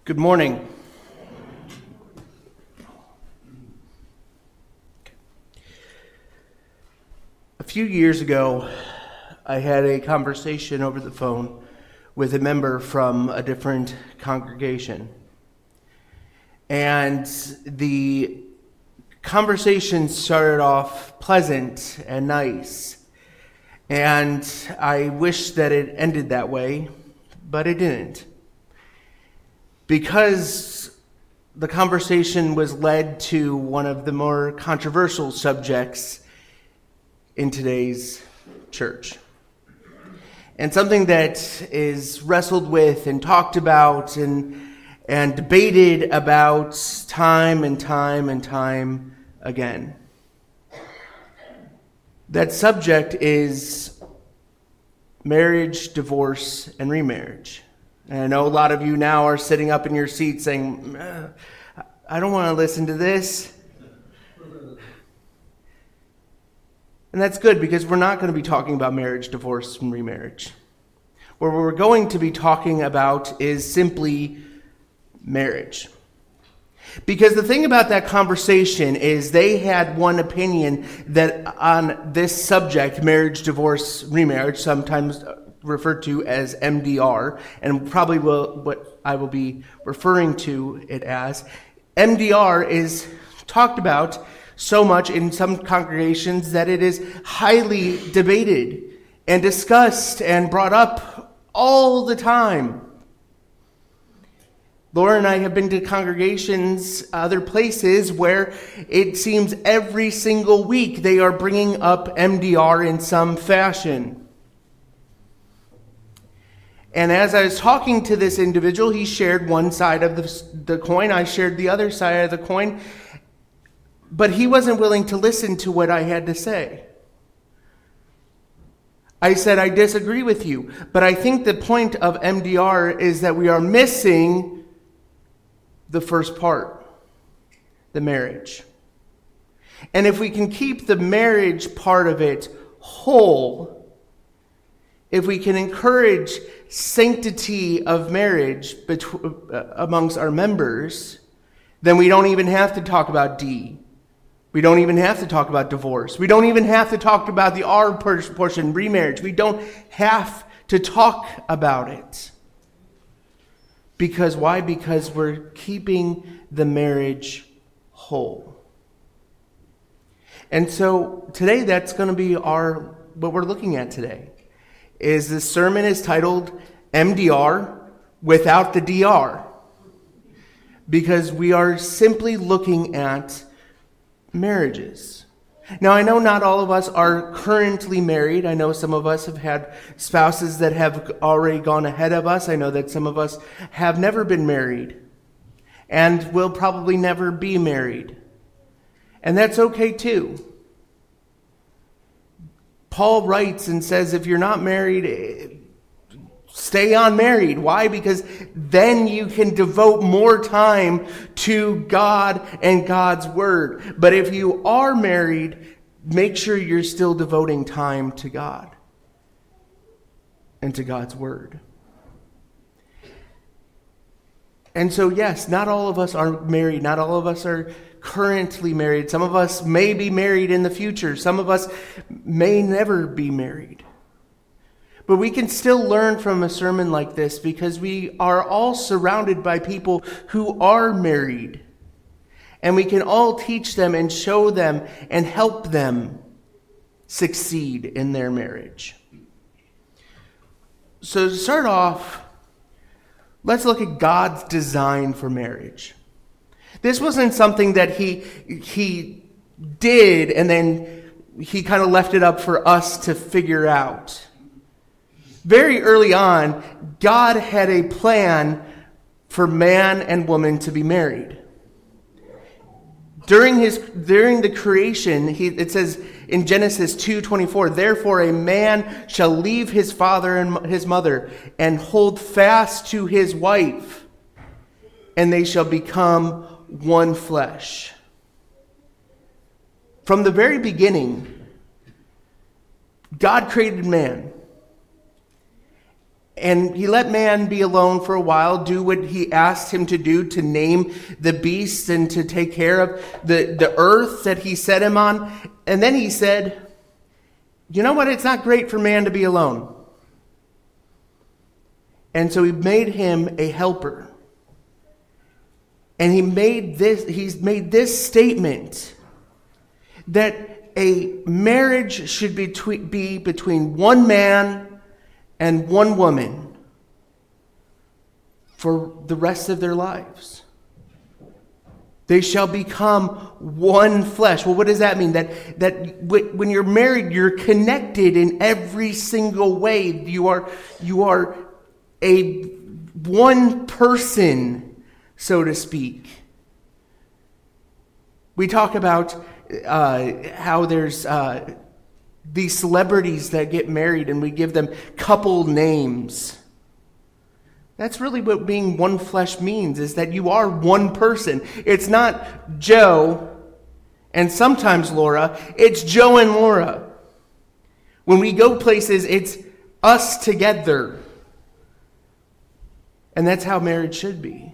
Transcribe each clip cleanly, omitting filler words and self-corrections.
Good morning. A few years ago, I had a conversation over the phone with a member from a different congregation. And the conversation started off pleasant and nice. And I wish that it ended that way, but it didn't. Because the conversation was led to one of the more controversial subjects in today's church. And something that is wrestled with and talked about and debated about time and time again. That subject is marriage, divorce, and remarriage. And I know a lot of you now are sitting up in your seats saying, I don't want to listen to this. And that's good, because we're not going to be talking about marriage, divorce, and remarriage. What we're going to be talking about is simply marriage. Because the thing about that conversation is they had one opinion that on this subject, marriage, divorce, remarriage, sometimes referred to as MDR, and probably what I will be referring to it as. MDR is talked about so much in some congregations that it is highly debated and discussed and brought up all the time. Laura and I have been to congregations, other places, where it seems every single week they are bringing up MDR in some fashion. And as I was talking to this individual, he shared one side of the coin, I shared the other side of the coin, but he wasn't willing to listen to what I had to say. I said, I disagree with you, but I think the point of MDR is that we are missing the first part, the marriage. And if we can keep the marriage part of it whole, if we can encourage sanctity of marriage amongst our members, then we don't even have to talk about D. We don't even have to talk about divorce. We don't even have to talk about the R portion, remarriage. We don't have to talk about it. Because why? Because we're keeping the marriage whole. And so today, that's going to be what we're looking at today. Is this sermon is titled MDR without the DR. Because we are simply looking at marriages. Now, I know not all of us are currently married. I know some of us have had spouses that have already gone ahead of us. I know that some of us have never been married and will probably never be married. And that's okay too. Paul writes and says, if you're not married, stay unmarried. Why? Because then you can devote more time to God and God's word. But if you are married, make sure you're still devoting time to God and to God's word. And so, yes, not all of us are married. Not all of us are currently married. Some of us may be married in the future. Some of us may never be married. But we can still learn from a sermon like this because we are all surrounded by people who are married. And we can all teach them and show them and help them succeed in their marriage. So to start off, let's look at God's design for marriage. This wasn't something that he did and then he kind of left it up for us to figure out. Very early on, God had a plan for man and woman to be married. During the creation, it says in Genesis 2:24, therefore a man shall leave his father and his mother and hold fast to his wife, and they shall become one flesh. From the very beginning, God created man. And he let man be alone for a while, do what he asked him to do, to name the beasts and to take care of the earth that he set him on. And then he said, you know what? It's not great for man to be alone. And so he made him a helper. And he's made this statement that a marriage should be between one man and one woman for the rest of their lives. They shall become one flesh. Well, what does that mean? That when you're married, you're connected in every single way. You are a one person, so to speak. We talk about how there's these celebrities that get married and we give them couple names. That's really what being one flesh means, is that you are one person. It's not Joe and sometimes Laura. It's Joe and Laura. When we go places, it's us together. And that's how marriage should be.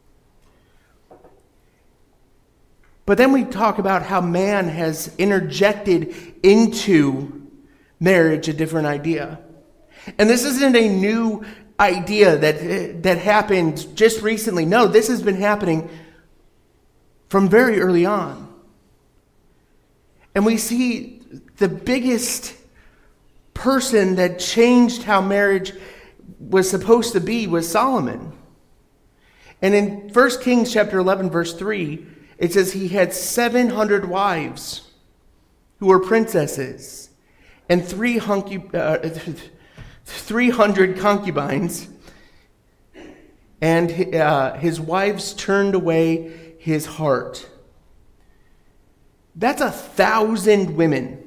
But then we talk about how man has interjected into marriage a different idea. And this isn't a new idea that happened just recently. No, this has been happening from very early on. And we see the biggest person that changed how marriage was supposed to be was Solomon. And in 1 Kings chapter 11, verse 3, it says he had 700 wives who were princesses and 300 concubines. And his wives turned away his heart. That's 1,000 women.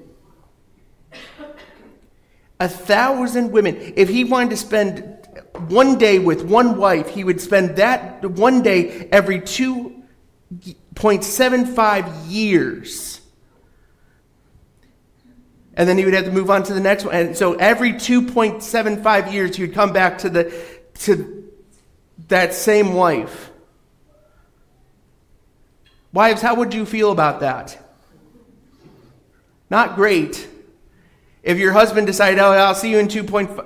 1,000 women. If he wanted to spend one day with one wife, he would spend that one day every 2.75 years. And then he would have to move on to the next one. And so every 2.75 years, he would come back to that same wife. Wives, how would you feel about that? Not great. If your husband decided, I'll see you in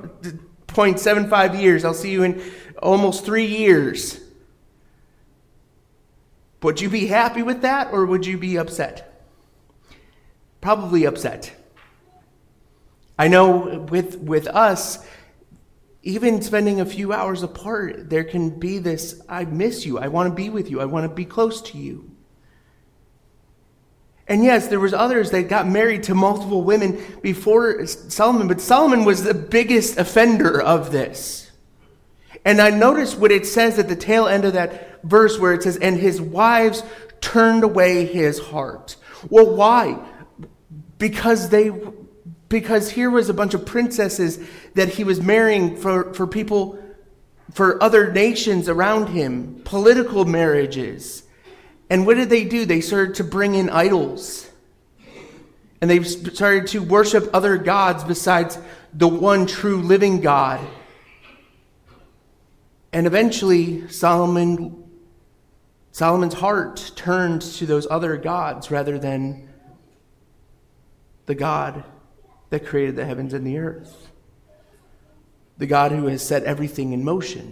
2.75 years. I'll see you in almost 3 years. Would you be happy with that, or would you be upset? Probably upset. I know with us, even spending a few hours apart, there can be this, I miss you. I want to be with you. I want to be close to you. And yes, there was others that got married to multiple women before Solomon, but Solomon was the biggest offender of this. And I noticed what it says at the tail end of that verse where it says, and his wives turned away his heart. Well, why? Because here was a bunch of princesses that he was marrying for people, for other nations around him, political marriages. And what did they do? They started to bring in idols. And they started to worship other gods besides the one true living God. And eventually, Solomon's heart turned to those other gods rather than the God that created the heavens and the earth. The God who has set everything in motion.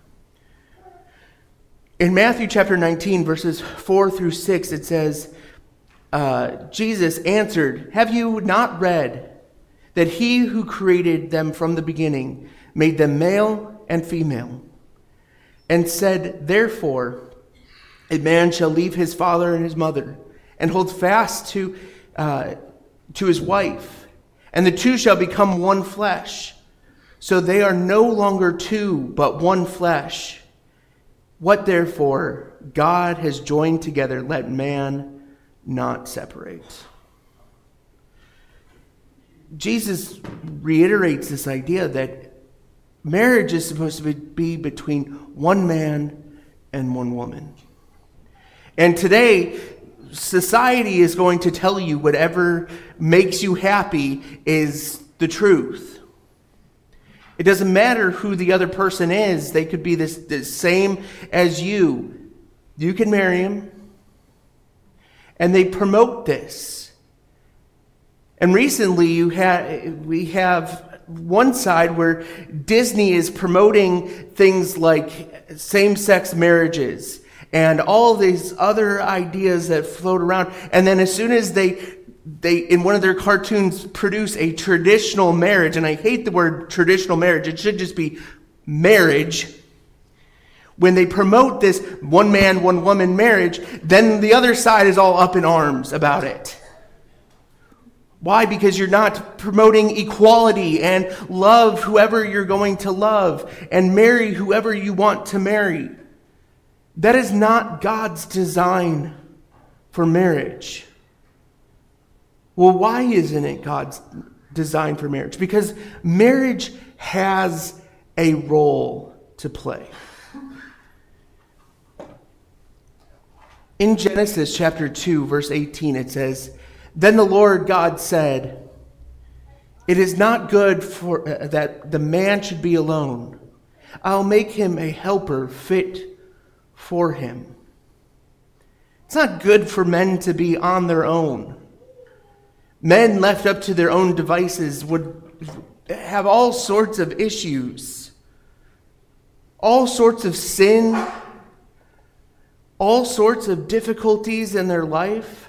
In Matthew chapter 19, verses 4 through 6, it says, Jesus answered, have you not read that he who created them from the beginning made them male and female? And said, therefore, a man shall leave his father and his mother and hold fast to his wife, and the two shall become one flesh. So they are no longer two, but one flesh. What therefore God has joined together, let man not separate. Jesus reiterates this idea that marriage is supposed to be between one man and one woman. And today, society is going to tell you whatever makes you happy is the truth. It doesn't matter who the other person is. They could be the same as you. You can marry him. And they promote this. And recently we have one side where Disney is promoting things like same-sex marriages and all these other ideas that float around. And then as soon as they in one of their cartoons produce a traditional marriage, and I hate the word traditional marriage, it should just be marriage. When they promote this one man, one woman marriage, then the other side is all up in arms about it. Why? Because you're not promoting equality and love whoever you're going to love and marry whoever you want to marry. That is not God's design for marriage. Well, why isn't it God's design for marriage? Because marriage has a role to play. In Genesis chapter 2, verse 18, it says, "Then the Lord God said, 'It is not good for that the man should be alone. I'll make him a helper fit for him.'" It's not good for men to be on their own. Men left up to their own devices would have all sorts of issues, all sorts of sin, all sorts of difficulties in their life.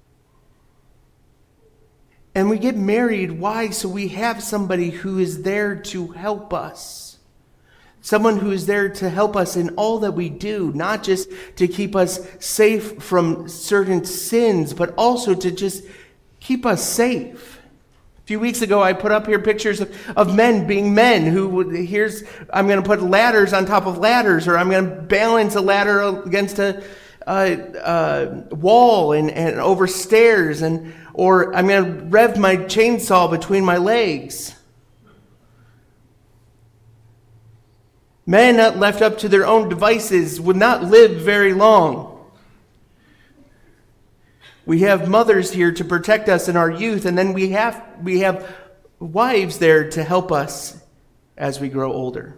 And we get married. Why? So we have somebody who is there to help us. Someone who is there to help us in all that we do, not just to keep us safe from certain sins, but also to just keep us safe. A few weeks ago, I put up here pictures of men being men who would, I'm going to put ladders on top of ladders, or I'm going to balance a ladder against a wall and over stairs, or I'm going to rev my chainsaw between my legs. Men not left up to their own devices would not live very long. We have mothers here to protect us in our youth, and then we have wives there to help us as we grow older.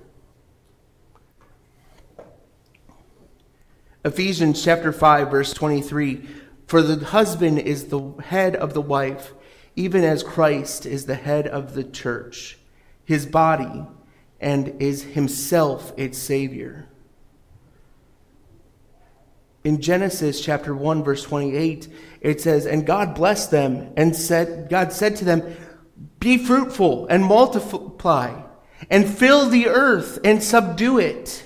Ephesians chapter 5, verse 23, "For the husband is the head of the wife, even as Christ is the head of the church, his body, and is himself its Savior." In Genesis chapter 1, verse 28, it says, "And God blessed them, and God said to them, 'Be fruitful and multiply, and fill the earth and subdue it.'"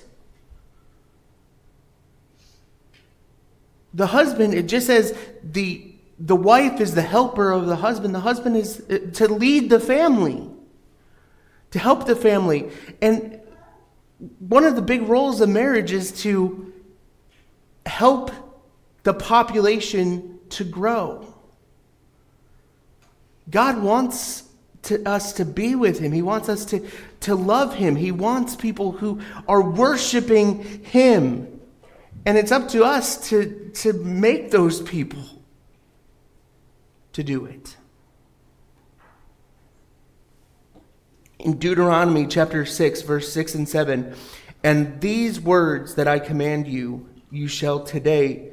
The husband, it just says the wife is the helper of the husband. The husband is to lead the family, to help the family. And one of the big roles of marriage is to help the population to grow. God wants us to be with him. He wants us to love him. He wants people who are worshiping him. And it's up to us to make those people to do it. In Deuteronomy chapter 6, verse 6 and 7, "And these words that I command you, you shall today,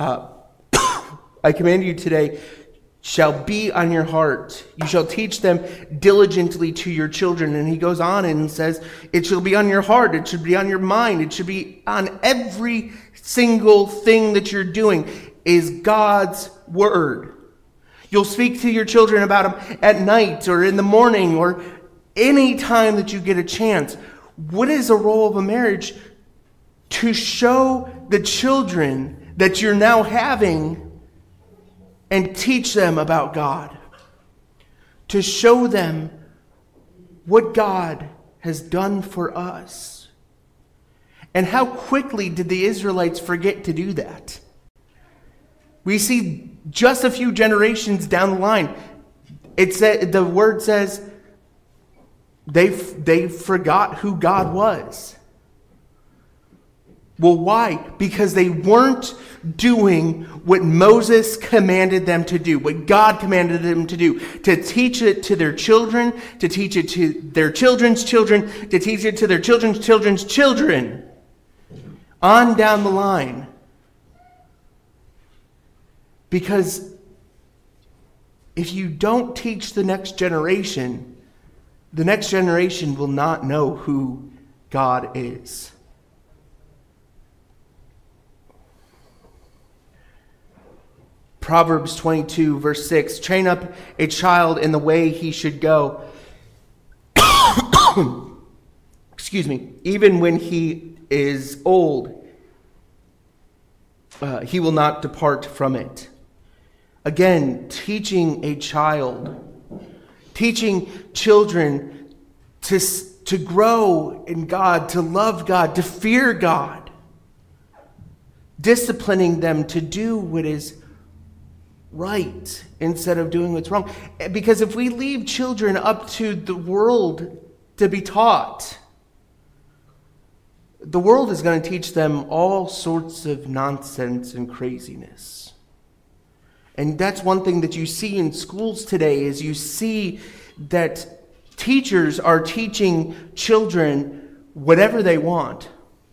I command you today, shall be on your heart. You shall teach them diligently to your children." And he goes on and says, it shall be on your heart. It should be on your mind. It should be on every single thing that you're doing is God's word. You'll speak to your children about them at night or in the morning or any time that you get a chance. What is the role of a marriage? To show the children that you're now having and teach them about God. To show them what God has done for us. And how quickly did the Israelites forget to do that? We see just a few generations down the line, the word says they forgot who God was. Well, why? Because they weren't doing what Moses commanded them to do, what God commanded them to do, to teach it to their children, to teach it to their children's children, to teach it to their children's children's children, on down the line. Because if you don't teach the next generation will not know who God is. Proverbs 22, verse 6, train up a child in the way he should go. Excuse me. Even when he is old, he will not depart from it. Again, teaching children to grow in God, to love God, to fear God. Disciplining them to do what is right instead of doing what's wrong. Because if we leave children up to the world to be taught, the world is going to teach them all sorts of nonsense and craziness. And that's one thing that you see in schools today, is you see that teachers are teaching children whatever they want.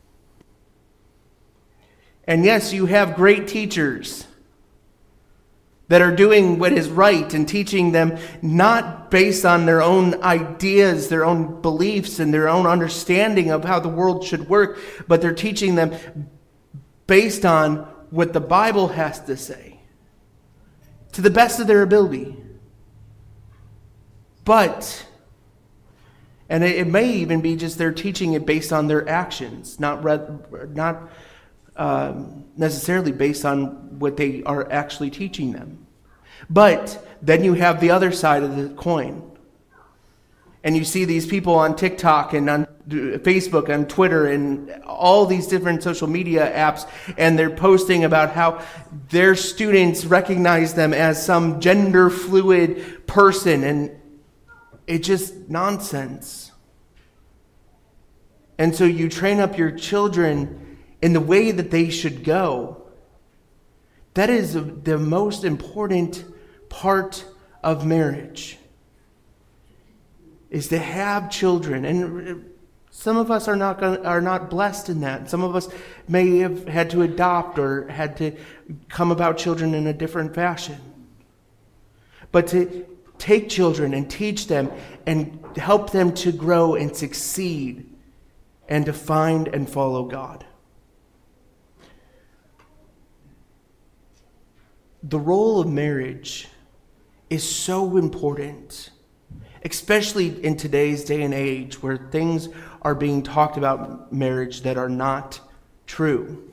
And yes, you have great teachers that are doing what is right and teaching them not based on their own ideas, their own beliefs, and their own understanding of how the world should work, but they're teaching them based on what the Bible has to say, to the best of their ability. And it may even be just they're teaching it based on their actions, not necessarily based on what they are actually teaching them. But then you have the other side of the coin. And you see these people on TikTok and on Facebook and Twitter and all these different social media apps, and they're posting about how their students recognize them as some gender fluid person, and it's just nonsense. And so you train up your children in the way that they should go. That is the most important part of marriage, is to have children. And some of us are not blessed in that. Some of us may have had to adopt or had to come about children in a different fashion. But to take children and teach them and help them to grow and succeed and to find and follow God. The role of marriage is so important, especially in today's day and age where things are being talked about marriage that are not true.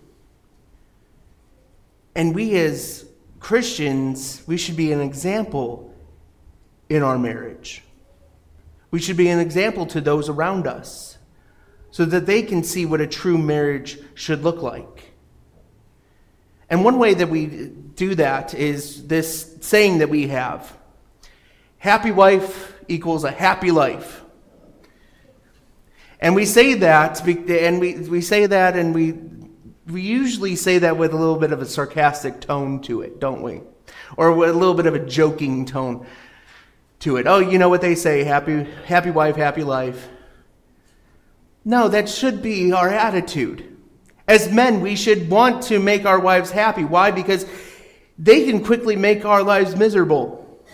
And we as Christians, we should be an example in our marriage. We should be an example to those around us so that they can see what a true marriage should look like. And one way that we do that is this saying that we have: happy wife equals a happy life. And we say that, and we say that, and we usually say that with a little bit of a sarcastic tone to it, don't we? Or with a little bit of a joking tone to it. Oh, you know what they say, happy wife, happy life. No, that should be our attitude. As men, we should want to make our wives happy. Why? Because they can quickly make our lives miserable.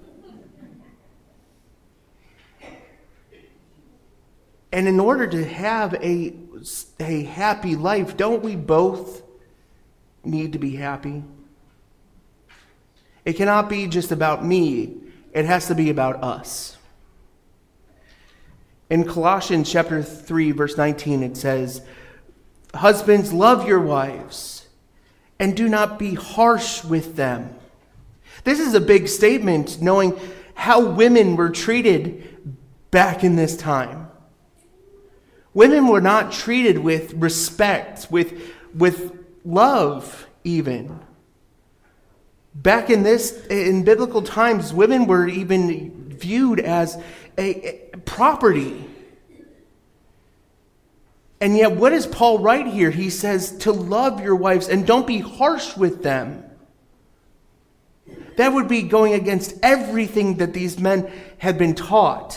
And in order to have a happy life, don't we both need to be happy? It cannot be just about me. It has to be about us. In Colossians chapter 3, verse 19, it says, husbands, love your wives and do not be harsh with them. This is a big statement, knowing how women were treated back in this time. Women were not treated with respect, with love even. Back in biblical times, women were even viewed as a property. And yet, what does Paul write here? He says to love your wives and don't be harsh with them. That would be going against everything that these men had been taught.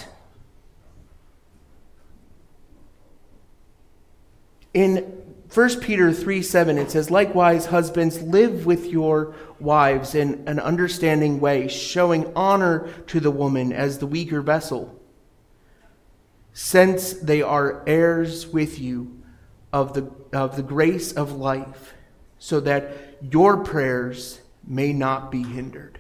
In 1 Peter 3:7, it says, likewise, husbands, live with your wives in an understanding way, showing honor to the woman as the weaker vessel, since they are heirs with you of the grace of life, so that your prayers may not be hindered.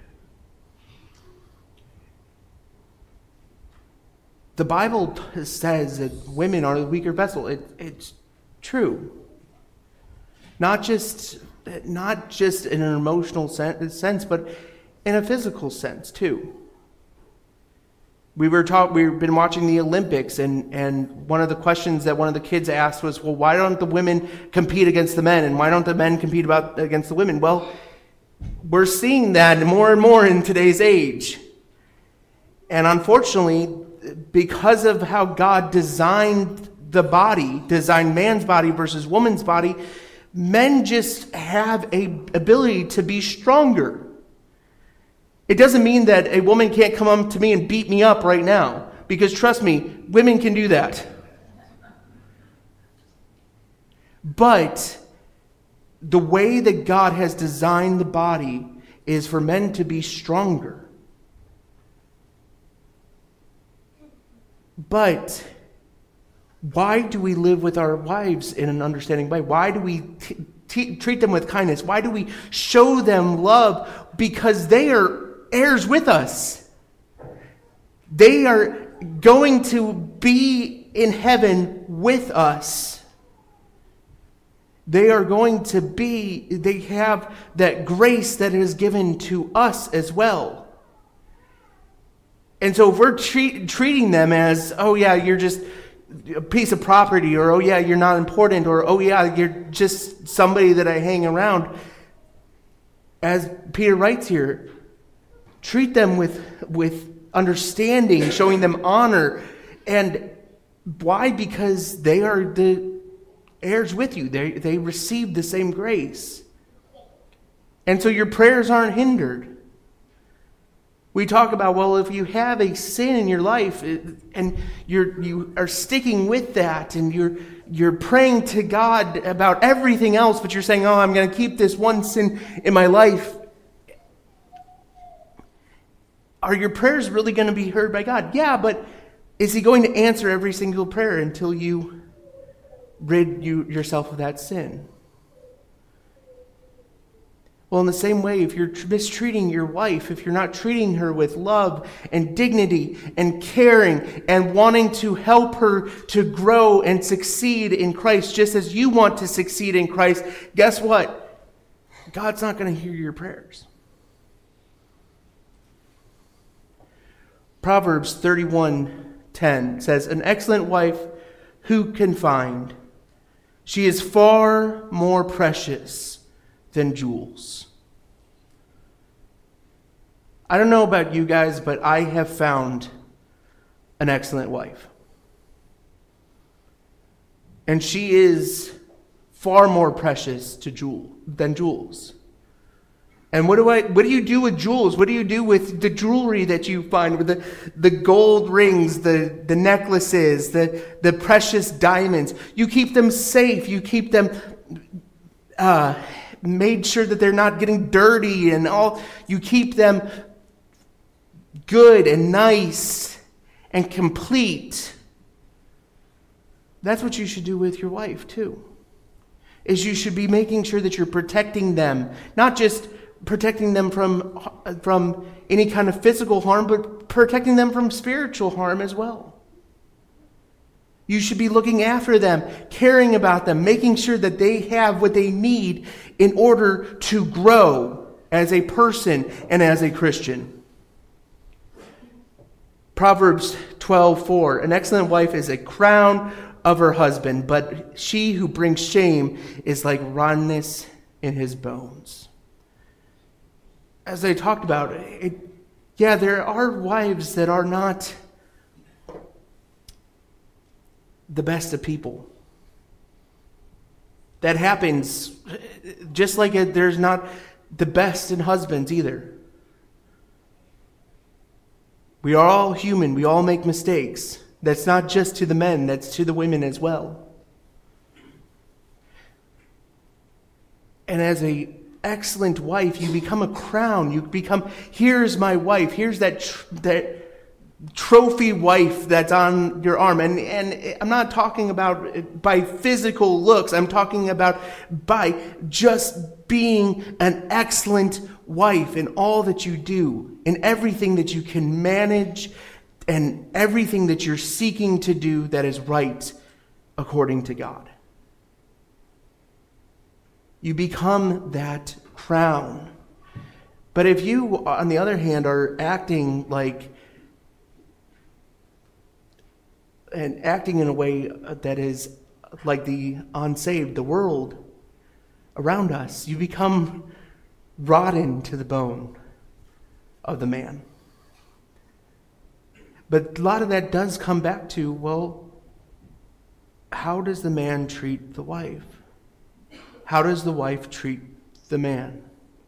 The Bible says that women are the weaker vessel. It's true. Not just in an emotional sense, but in a physical sense too. We've been watching the Olympics, and one of the questions that one of the kids asked was, well, why don't the women compete against the men, and why don't the men compete against the women? Well, we're seeing that more and more in today's age. And unfortunately, because of how God designed man's body versus woman's body, men just have an ability to be stronger. It doesn't mean that a woman can't come up to me and beat me up right now, because trust me, women can do that. But the way that God has designed the body is for men to be stronger. But why do we live with our wives in an understanding way? Why do we treat them with kindness? Why do we show them love? Because they are heirs with us. They are going to be in heaven with us. They have that grace that is given to us as well. And so if we're treating them as, oh yeah, you're just a piece of property, or oh yeah, you're not important, or oh yeah, you're just somebody that I hang around, as Peter writes here, treat them with understanding, showing them honor. And why? Because they are the heirs with you. They receive the same grace. And so your prayers aren't hindered. We talk about, well, if you have a sin in your life and you are sticking with that, and you're praying to God about everything else, but you're saying, oh, I'm going to keep this one sin in my life. Are your prayers really going to be heard by God? Yeah, but is he going to answer every single prayer until you rid yourself of that sin? Well, in the same way, if you're mistreating your wife, if you're not treating her with love and dignity and caring and wanting to help her to grow and succeed in Christ just as you want to succeed in Christ, guess what? God's not going to hear your prayers. Proverbs 31:10 says, an excellent wife who can find? She is far more precious than jewels. I don't know about you guys, but I have found an excellent wife. And she is far more precious than jewels. And what do you do with jewels? What do you do with the jewelry that you find, with the gold rings, the necklaces, the precious diamonds? You keep them safe. You keep them made sure that they're not getting dirty and all. You keep them good and nice and complete. That's what you should do with your wife too. Is you should be making sure that you're protecting them, not just protecting them from any kind of physical harm, but protecting them from spiritual harm as well. You should be looking after them, caring about them, making sure that they have what they need in order to grow as a person and as a Christian. Proverbs 12:4, an excellent wife is a crown of her husband, but she who brings shame is like rottenness in his bones. As I talked about, there are wives that are not the best of people. That happens just like there's not the best in husbands either. We are all human. We all make mistakes. That's not just to the men. That's to the women as well. And as a excellent wife, you become a crown. You become, here's my wife. Here's that trophy wife that's on your arm. And I'm not talking about by physical looks. I'm talking about by just being an excellent wife in all that you do, in everything that you can manage, and everything that you're seeking to do that is right according to God. You become that crown. But if you, on the other hand, are acting in a way that is like the unsaved, the world around us, you become rotten to the bone of the man. But a lot of that does come back to, well, how does the man treat the wife? How does the wife treat the man?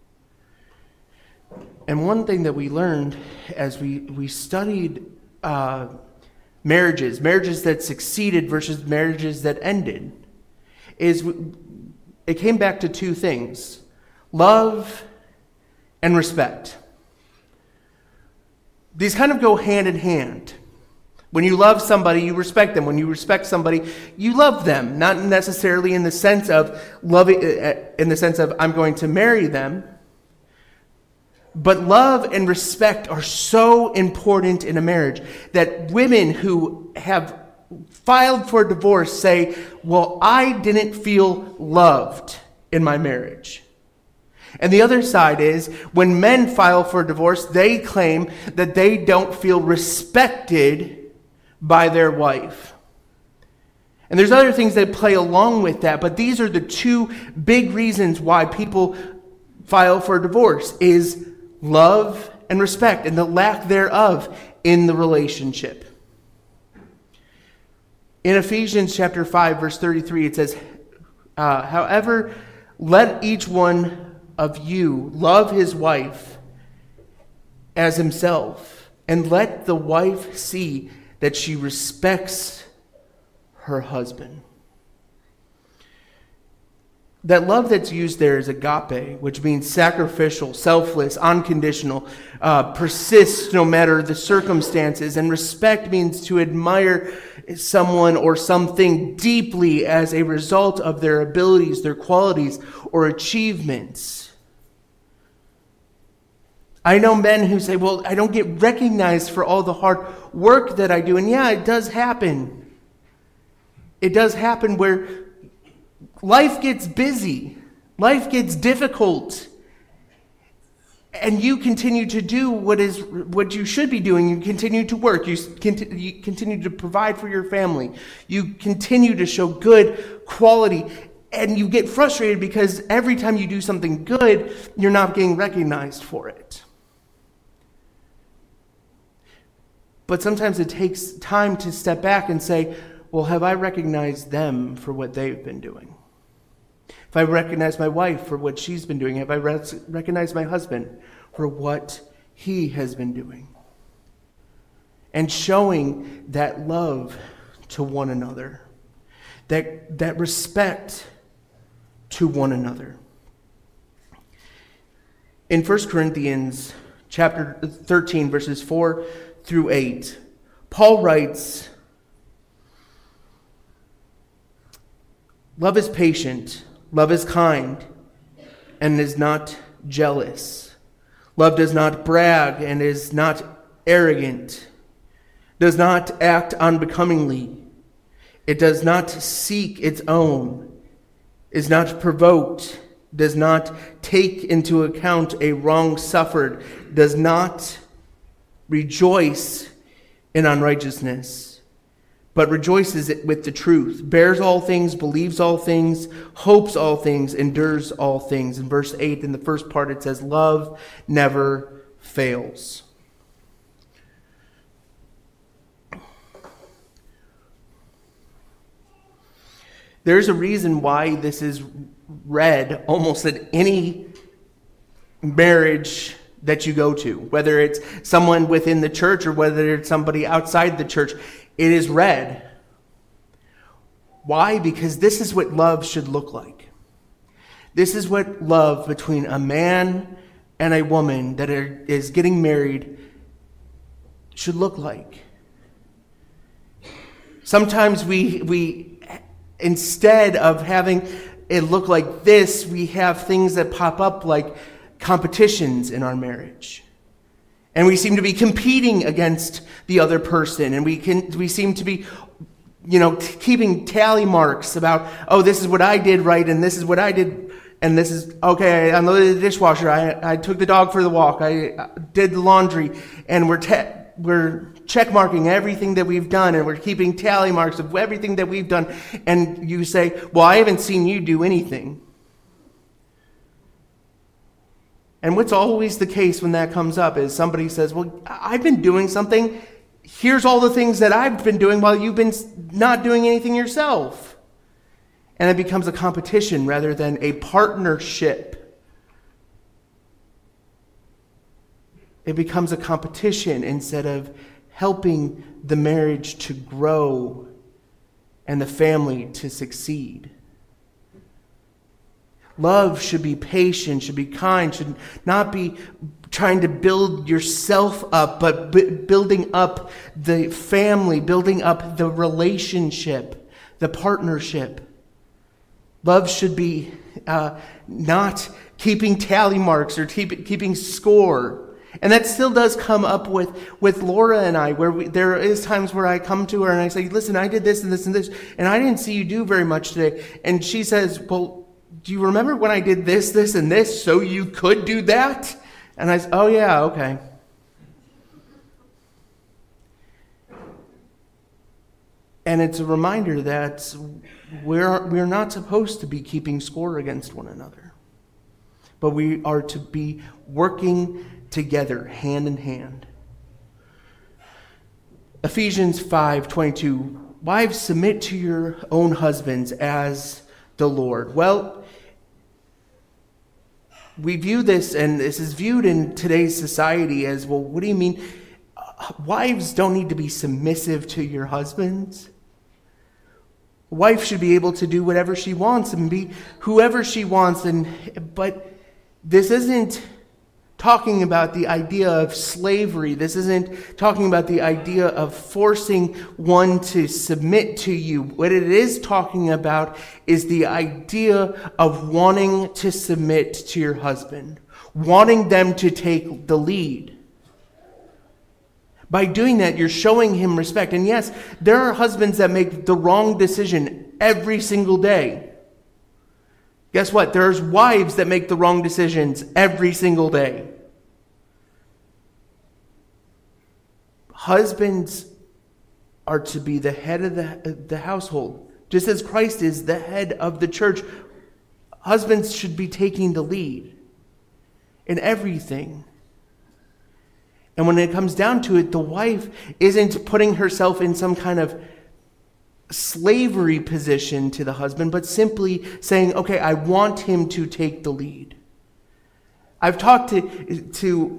And one thing that we learned as we studied marriages that succeeded versus marriages that ended, is it came back to two things: love and respect. These kind of go hand in hand. When you love somebody, you respect them. When you respect somebody, you love them. Not necessarily in the sense of loving, in the sense of I'm going to marry them. But love and respect are so important in a marriage that women who have filed for divorce say, well, I didn't feel loved in my marriage. And the other side is, when men file for divorce, they claim that they don't feel respected by their wife. And there's other things that play along with that, but these are the two big reasons why people file for divorce, is love and respect, and the lack thereof in the relationship. In Ephesians chapter 5, verse 33, it says, however, let each one of you love his wife as himself, and let the wife see that she respects her husband. That love that's used there is agape, which means sacrificial, selfless, unconditional, persists no matter the circumstances. And respect means to admire someone or something deeply as a result of their abilities, their qualities, or achievements. I know men who say, well, I don't get recognized for all the hard work that I do. And yeah, it does happen. It does happen where life gets busy. Life gets difficult. And you continue to do what you should be doing. You continue to work. You continue to provide for your family. You continue to show good quality. And you get frustrated because every time you do something good, you're not getting recognized for it. But sometimes it takes time to step back and say, well, have I recognized them for what they've been doing? If I recognize my wife for what she's been doing, have I recognized my husband for what he has been doing? And showing that love to one another, that respect to one another. In 1 Corinthians chapter 13, verses 4 through 8, Paul writes, love is patient, love is kind, and is not jealous. Love does not brag and is not arrogant, does not act unbecomingly. It does not seek its own, is not provoked, does not take into account a wrong suffered, does not rejoice in unrighteousness, but rejoices with the truth, bears all things, believes all things, hopes all things, endures all things. In verse 8, in the first part, it says, love never fails. There's a reason why this is read almost at any marriage that you go to, whether it's someone within the church or whether it's somebody outside the church. It is read. Why? Because this is what love should look like. This is what love between a man and a woman that is getting married should look like. Sometimes we instead of having it look like this, we have things that pop up like competitions in our marriage. And we seem to be competing against the other person. And we seem to be, keeping tally marks about, oh, this is what I did right and this is what I did. And this is, okay, I unloaded the dishwasher. I took the dog for the walk. I did the laundry. And we're check marking everything that we've done. And we're keeping tally marks of everything that we've done. And you say, well, I haven't seen you do anything. And what's always the case when that comes up is somebody says, well, I've been doing something. Here's all the things that I've been doing while you've been not doing anything yourself. And it becomes a competition rather than a partnership. It becomes a competition instead of helping the marriage to grow and the family to succeed. Love should be patient, should be kind, should not be trying to build yourself up, but building up the family, building up the relationship, the partnership. Love should be not keeping tally marks or keeping score. And that still does come up with Laura and I, where there is times where I come to her and I say, listen, I did this and this and this, and I didn't see you do very much today. And she says, well, do you remember when I did this, this, and this, so you could do that? And I said, oh yeah, okay. And it's a reminder that we're not supposed to be keeping score against one another. But we are to be working together, hand in hand. Ephesians 5:22, wives, submit to your own husbands as the Lord. Well, we view this, and this is viewed in today's society as, well, what do you mean? Wives don't need to be submissive to your husbands. A wife should be able to do whatever she wants and be whoever she wants. But this isn't talking about the idea of slavery. This isn't talking about the idea of forcing one to submit to you. What it is talking about is the idea of wanting to submit to your husband, wanting them to take the lead. By doing that, you're showing him respect. And yes, there are husbands that make the wrong decision every single day. Guess what? There's wives that make the wrong decisions every single day. Husbands are to be the head of the household, just as Christ is the head of the church. Husbands should be taking the lead in everything. And when it comes down to it, the wife isn't putting herself in some kind of slavery position to the husband, but simply saying, okay, I want him to take the lead. I've talked to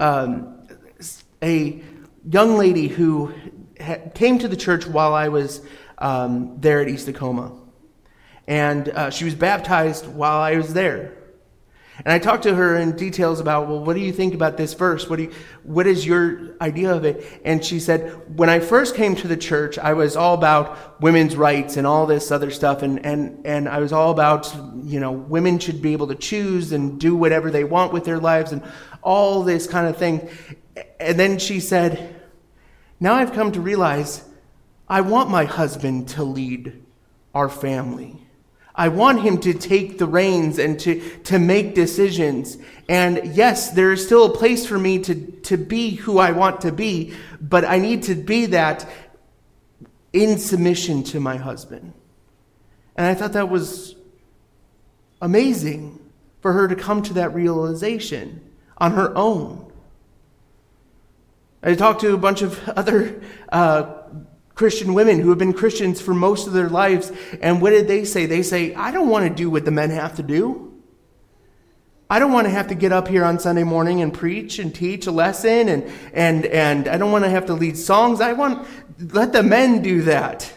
a young lady who came to the church while I was there at East Tacoma. And she was baptized while I was there. And I talked to her in details about, well, what do you think about this verse? What is your idea of it? And she said, when I first came to the church, I was all about women's rights and all this other stuff. And I was all about, women should be able to choose and do whatever they want with their lives and all this kind of thing. And then she said, now I've come to realize I want my husband to lead our family. I want him to take the reins and to make decisions. And yes, there is still a place for me to be who I want to be, but I need to be that in submission to my husband. And I thought that was amazing for her to come to that realization on her own. I talked to a bunch of other Christian women who have been Christians for most of their lives. And what did they say? They say, I don't want to do what the men have to do. I don't want to have to get up here on Sunday morning and preach and teach a lesson. And I don't want to have to lead songs. Let the men do that.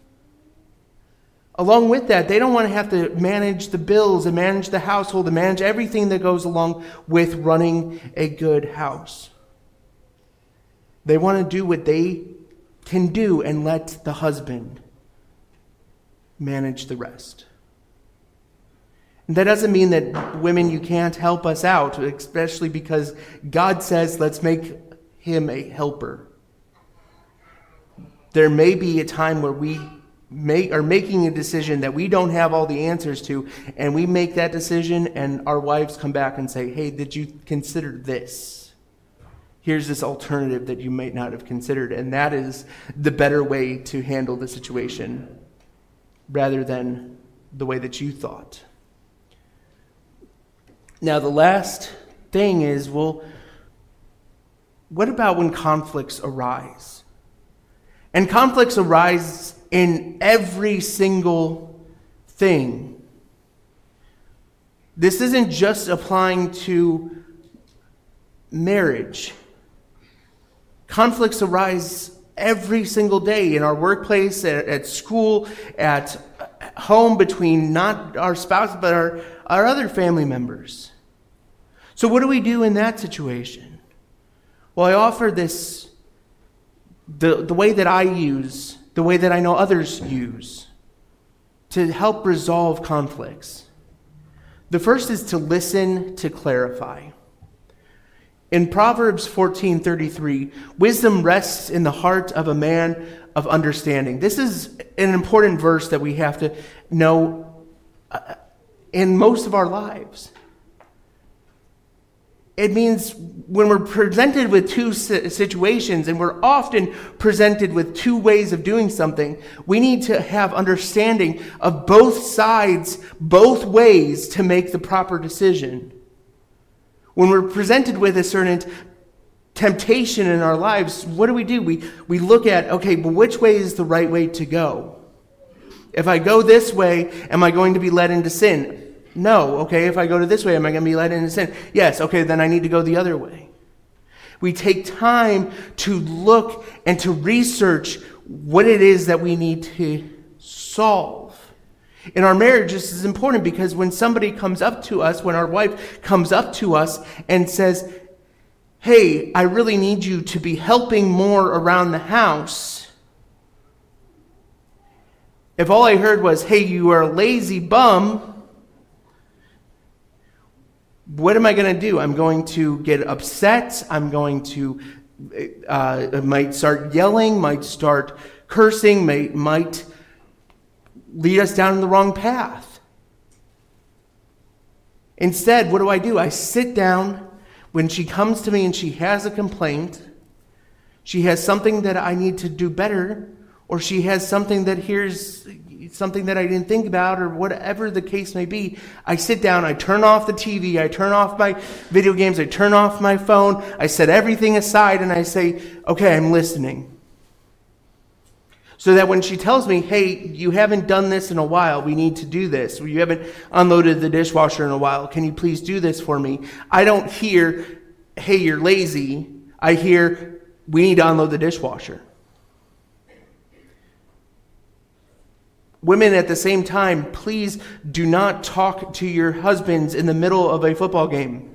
Along with that, they don't want to have to manage the bills and manage the household and manage everything that goes along with running a good house. They want to do what they can do and let the husband manage the rest. And that doesn't mean that women, you can't help us out, especially because God says, let's make him a helper. There may be a time where we are making a decision that we don't have all the answers to, and we make that decision and our wives come back and say, hey, did you consider this? Here's this alternative that you might not have considered, and that is the better way to handle the situation rather than the way that you thought. Now, the last thing is, well, what about when conflicts arise? And conflicts arise in every single thing. This isn't just applying to marriage. Conflicts arise every single day in our workplace, at school, at home, between not our spouse, but our other family members. So what do we do in that situation? Well, I offer this, the way that I use, the way that I know others use, to help resolve conflicts. The first is to listen to clarify. In Proverbs 14:33, wisdom rests in the heart of a man of understanding. This is an important verse that we have to know in most of our lives. It means when we're presented with two situations, and we're often presented with two ways of doing something, we need to have understanding of both sides, both ways to make the proper decision. When we're presented with a certain temptation in our lives, what do? We look at, okay, but which way is the right way to go? If I go this way, am I going to be led into sin? No. Okay, if I go to this way, am I going to be led into sin? Yes. Okay, then I need to go the other way. We take time to look and to research what it is that we need to solve. In our marriage, this is important because when somebody comes up to us, when our wife comes up to us and says, hey, I really need you to be helping more around the house. If all I heard was, hey, you are a lazy bum, what am I going to do? I'm going to get upset. I'm going to, might start yelling, might start cursing, might lead us down the wrong path. Instead, what do? I sit down when she comes to me and she has a complaint, she has something that I need to do better, or she has something that here's something that I didn't think about, or whatever the case may be. I sit down, I turn off the TV, I turn off my video games, I turn off my phone, I set everything aside, and I say, okay, I'm listening. So that when she tells me, hey, you haven't done this in a while, we need to do this. Or you haven't unloaded the dishwasher in a while, can you please do this for me? I don't hear, hey, you're lazy. I hear, we need to unload the dishwasher. Women, at the same time, please do not talk to your husbands in the middle of a football game.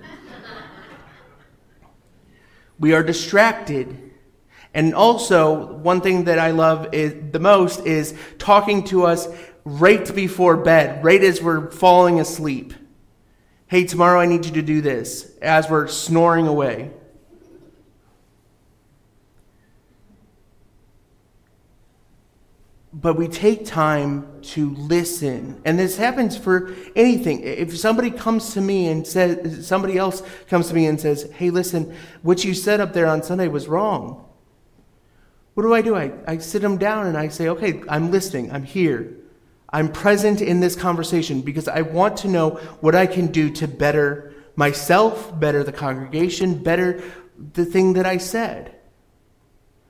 We are distracted. And also, one thing that I love the most is talking to us right before bed, right as we're falling asleep. Hey, tomorrow I need you to do this, as we're snoring away. But we take time to listen. And this happens for anything. If somebody comes to me and says, somebody else comes to me and says, hey, listen, what you said up there on Sunday was wrong. What do? I sit them down and I say, okay, I'm listening. I'm here. I'm present in this conversation because I want to know what I can do to better myself, better the congregation, better the thing that I said.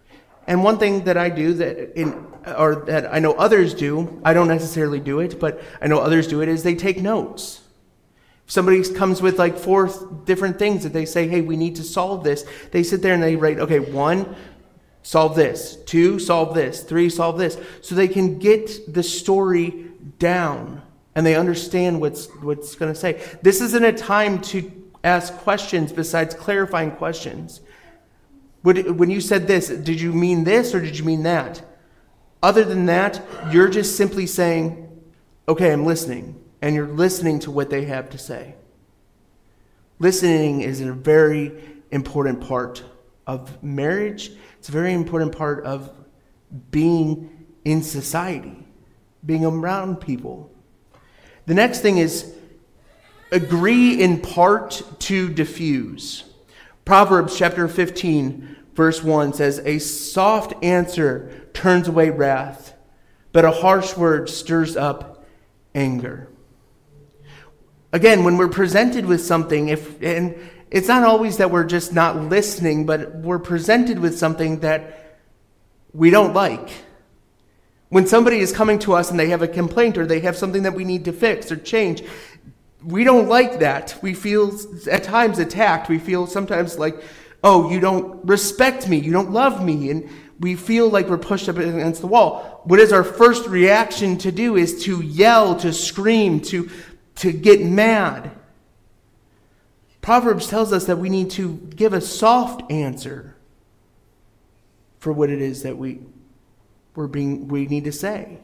And one thing that I do that I know others do, I don't necessarily do it, but I know others do it, is they take notes. If somebody comes with like 4 different things that they say, hey, we need to solve this, they sit there and they write, okay, 1, solve this, 2, solve this, 3, solve this, so they can get the story down and they understand what's going to say. This isn't a time to ask questions besides clarifying questions. When you said this, did you mean this or did you mean that? Other than that, you're just simply saying, okay, I'm listening. And you're listening to what they have to say. Listening is a very important part of marriage. It's a very important part of being in society, being around people. The next thing is agree in part to diffuse. Proverbs chapter 15, verse 1 says, a soft answer turns away wrath, but a harsh word stirs up anger. Again, when we're presented with something, and it's not always that we're just not listening, but we're presented with something that we don't like. When somebody is coming to us and they have a complaint or they have something that we need to fix or change, we don't like that. We feel at times attacked. We feel sometimes like, oh, you don't respect me. You don't love me. And we feel like we're pushed up against the wall. What is our first reaction to do is to yell, to scream, to get mad. Proverbs tells us that we need to give a soft answer for what it is that we need to say.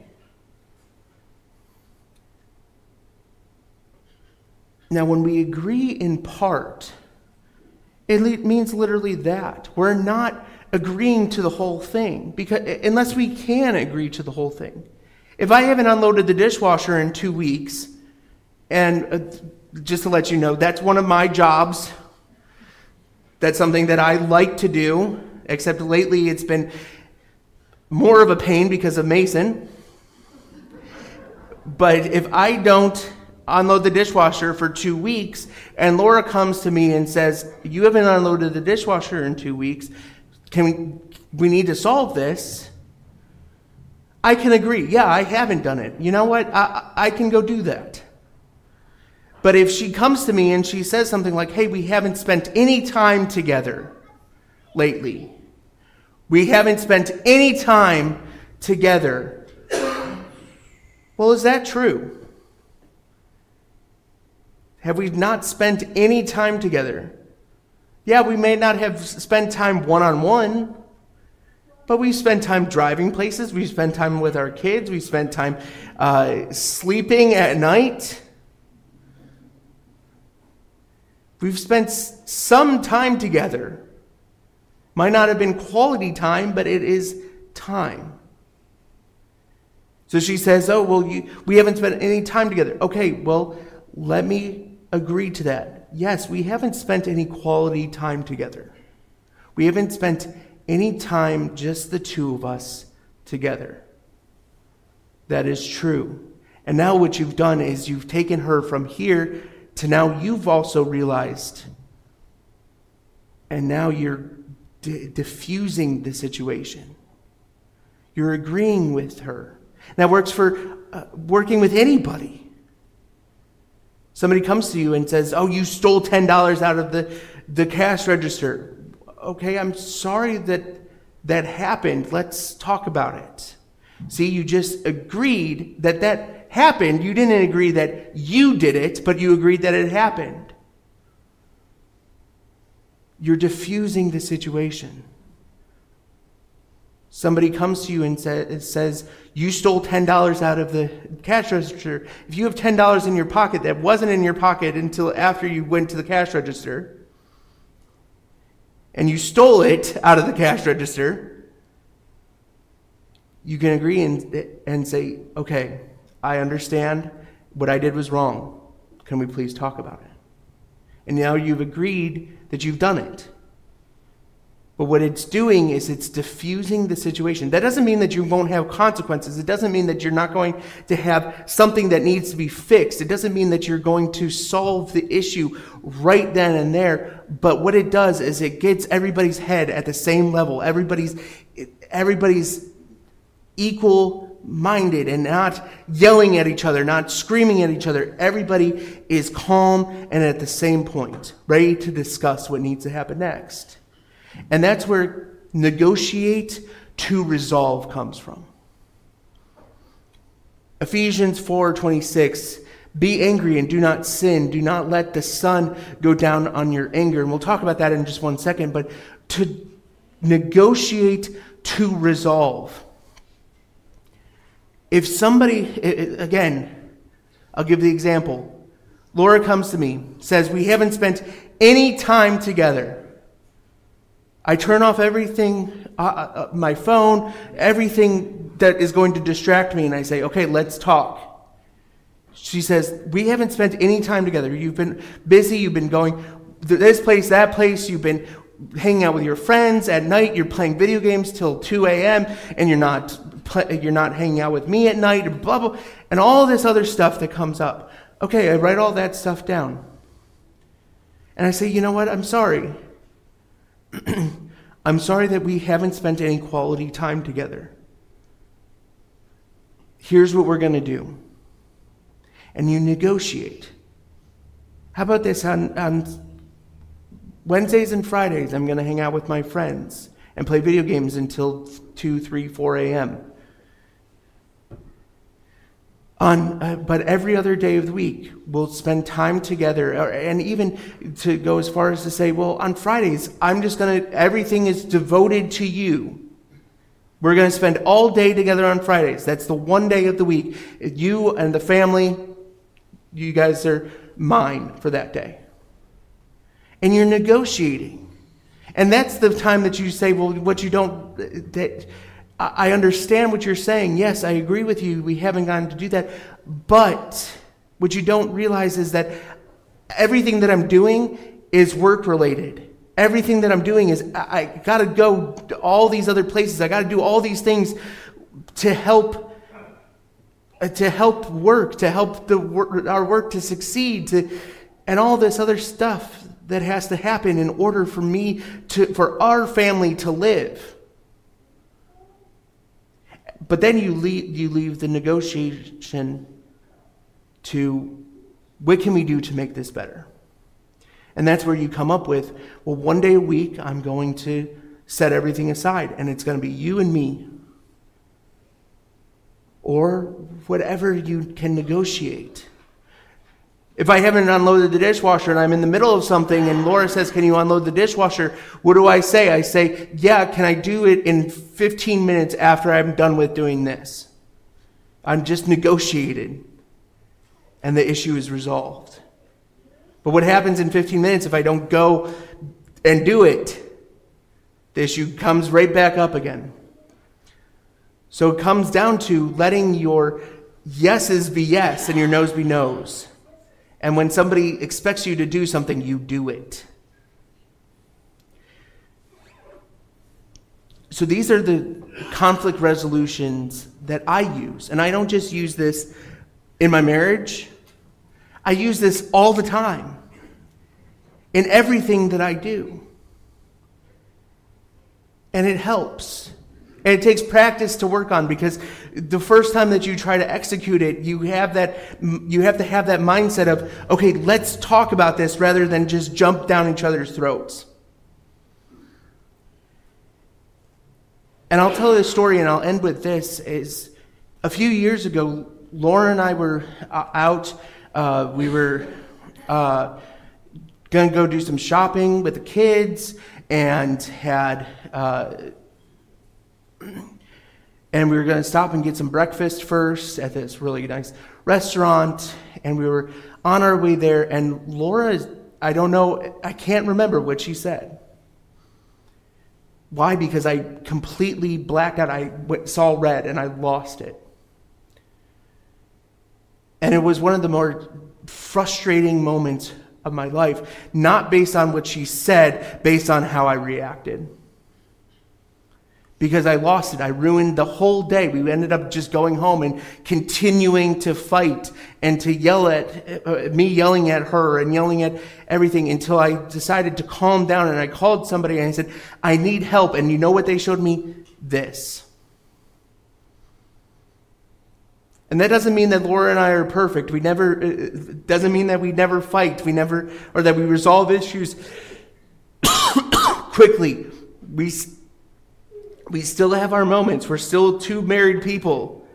Now, when we agree in part, it means literally that. We're not agreeing to the whole thing, because unless we can agree to the whole thing. If I haven't unloaded the dishwasher in 2 weeks, and just to let you know, that's one of my jobs. That's something that I like to do, except lately it's been more of a pain because of Mason. But if I don't unload the dishwasher for 2 weeks, and Laura comes to me and says, you haven't unloaded the dishwasher in 2 weeks, we need to solve this, I can agree. Yeah, I haven't done it. You know what? I can go do that. But if she comes to me and she says something like, hey, we haven't spent any time together lately. We haven't spent any time together. Well, is that true? Have we not spent any time together? Yeah, we may not have spent time one-on-one, but we spent time driving places. We spent time with our kids. We spent time sleeping at night. We've spent some time together. Might not have been quality time, but it is time. So she says, oh, well, we haven't spent any time together. Okay, well, let me agree to that. Yes, we haven't spent any quality time together. We haven't spent any time, just the two of us, together. That is true. And now what you've done is you've taken her from here to now you've also realized, and now you're diffusing the situation. You're agreeing with her. That works for working with anybody. Somebody comes to you and says, oh, you stole $10 out of the cash register. Okay, I'm sorry that happened. Let's talk about it. See, you just agreed that happened. You didn't agree that you did it, but you agreed that it happened. You're diffusing the situation. Somebody comes to you and says, you stole $10 out of the cash register. If you have $10 in your pocket that wasn't in your pocket until after you went to the cash register, and you stole it out of the cash register, you can agree and say, okay, I understand what I did was wrong. Can we please talk about it? And now you've agreed that you've done it. But what it's doing is it's diffusing the situation. That doesn't mean that you won't have consequences. It doesn't mean that you're not going to have something that needs to be fixed. It doesn't mean that you're going to solve the issue right then and there. But what it does is it gets everybody's head at the same level. Everybody's everybody's equal-minded and not yelling at each other, not screaming at each other. Everybody is calm and at the same point, ready to discuss what needs to happen next. And that's where negotiate to resolve comes from. Ephesians 4:26, be angry and do not sin. Do not let the sun go down on your anger. And we'll talk about that in just one second. But to negotiate to resolve. If somebody, again, I'll give the example. Laura comes to me, says, we haven't spent any time together. I turn off everything, my phone, everything that is going to distract me, and I say, okay, let's talk. She says, we haven't spent any time together. You've been busy, you've been going this place, that place, you've been hanging out with your friends at night, you're playing video games till 2 a.m., and you're not hanging out with me at night, and blah, blah, and all this other stuff that comes up. Okay, I write all that stuff down. And I say, you know what, I'm sorry. I'm sorry that we haven't spent any quality time together. Here's what we're going to do. And you negotiate. How about this? On Wednesdays and Fridays, I'm going to hang out with my friends and play video games until 2, 3, 4 a.m. But every other day of the week, we'll spend time together, and even to go as far as to say, well, on Fridays, everything is devoted to you. We're going to spend all day together on Fridays. That's the one day of the week. You and the family, you guys are mine for that day. And you're negotiating. And that's the time that you say, well, I understand what you're saying. Yes, I agree with you. We haven't gotten to do that. But what you don't realize is that everything that I'm doing is work-related. Everything that I'm doing is, I got to go to all these other places. I got to do all these things to help work, to help our work to succeed, and all this other stuff that has to happen in order for our family to live. But then you leave the negotiation to, what can we do to make this better? And that's where you come up with, well, one day a week, I'm going to set everything aside, and it's going to be you and me. Or whatever you can negotiate. If I haven't unloaded the dishwasher and I'm in the middle of something and Laura says, can you unload the dishwasher? What do I say? I say, yeah, can I do it in 15 minutes after I'm done with doing this? I'm just negotiated. And the issue is resolved. But what happens in 15 minutes if I don't go and do it? The issue comes right back up again. So it comes down to letting your yeses be yes and your noes be noes. And when somebody expects you to do something, you do it. So these are the conflict resolutions that I use. And I don't just use this in my marriage. I use this all the time. In everything that I do. And it helps. And it takes practice to work on, because the first time that you try to execute it, you have to have that mindset of, okay, let's talk about this rather than just jump down each other's throats. And I'll tell this story and I'll end with this. Is a few years ago, Laura and I were out. We were going to go do some shopping with the kids and had... and we were going to stop and get some breakfast first at this really nice restaurant. And we were on our way there. And Laura, I can't remember what she said. Why? Because I completely blacked out. I saw red and I lost it. And it was one of the more frustrating moments of my life. Not based on what she said, based on how I reacted. Because I lost it. I ruined the whole day. We ended up just going home and continuing to fight and to yell at me, yelling at her and yelling at everything, until I decided to calm down. And I called somebody and I said, I need help. And you know what they showed me? this. And that doesn't mean that Laura and I are perfect. It doesn't mean that we never fight, or that we resolve issues quickly. We still have our moments. We're still two married people.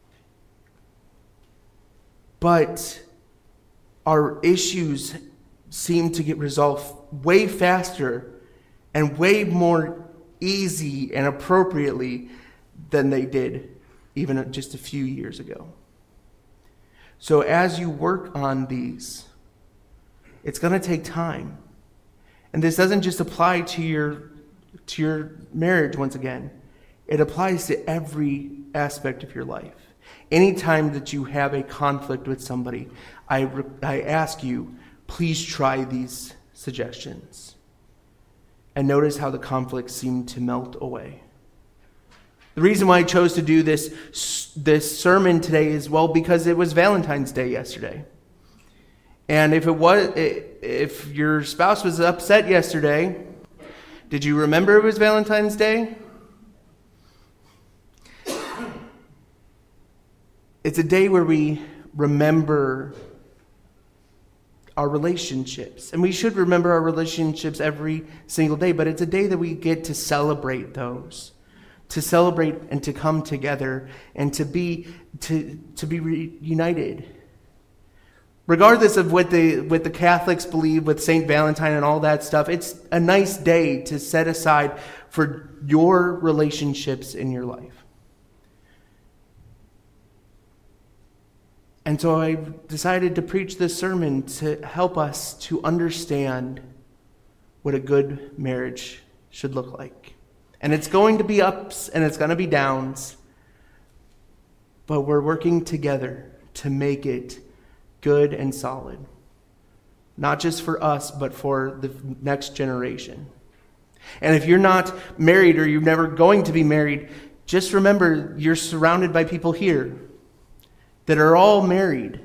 But our issues seem to get resolved way faster and way more easy and appropriately than they did even just a few years ago. So as you work on these, it's going to take time. And this doesn't just apply to your marriage once again. It applies to every aspect of your life. Anytime that you have a conflict with somebody, I ask you, please try these suggestions. And notice how the conflicts seem to melt away. The reason why I chose to do this sermon today is, well, because it was Valentine's Day yesterday. And if your spouse was upset yesterday, did you remember it was Valentine's Day? It's a day where we remember our relationships. And we should remember our relationships every single day, but it's a day that we get to celebrate those. To celebrate and to come together and to be reunited. Regardless of what the Catholics believe with St. Valentine and all that stuff, it's a nice day to set aside for your relationships in your life. And so I decided to preach this sermon to help us to understand what a good marriage should look like. And it's going to be ups and it's going to be downs, but we're working together to make it good and solid. Not just for us, but for the next generation. And if you're not married or you're never going to be married, just remember you're surrounded by people here that are all married.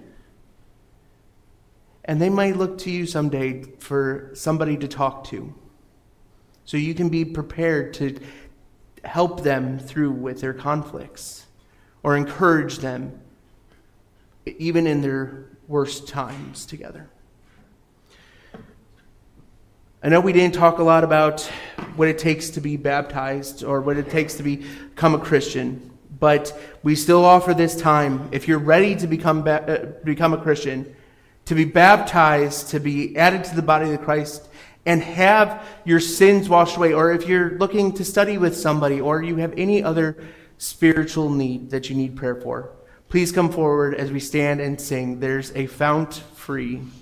And they might look to you someday for somebody to talk to. So you can be prepared to help them through with their conflicts or encourage them even in their worst times together. I know we didn't talk a lot about what it takes to be baptized or what it takes to become a Christian, but we still offer this time. If you're ready to become a Christian, to be baptized, to be added to the body of Christ, and have your sins washed away, or if you're looking to study with somebody, or you have any other spiritual need that you need prayer for, please come forward as we stand and sing, "There's a Fount Free."